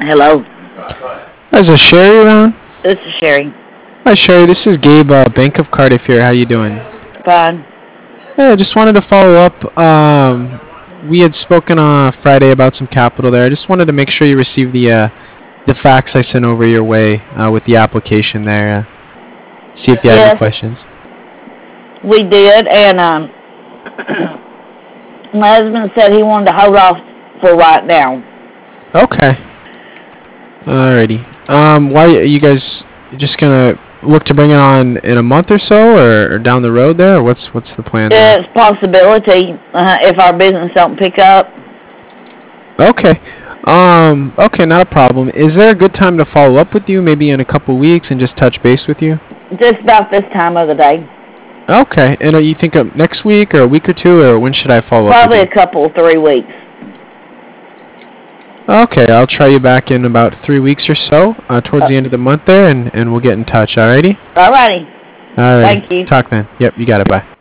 Hello, Is a Sherry around? this is Sherry. Hi Sherry, this is Gabe, Bank of Cardiff here. How you doing? Fine. Yeah, just wanted to follow up. We had spoken on Friday about some capital there. I just wanted to make sure you received the fax I sent over your way with the application there. See if you had any Yes, questions. we did, and my husband said he wanted to hold off for right now. Okay. Alrighty. Why are you guys just gonna look to bring it on in a month or so, or down the road there? Or what's the plan there? It's a possibility if our business don't pick up. Okay. Okay, not a problem. Is there a good time to follow up with you, maybe in a couple weeks, and just touch base with you? Just about this time of the day. Okay. And you think of next week or a week or two, or when should I follow up Probably with a couple, 3 weeks. you? Okay, I'll try you back in about 3 weeks or so, towards the end of the month there, and we'll get in touch. Alrighty. Alrighty. Alrighty. Thank you. Talk then. Yep, you got it. Bye.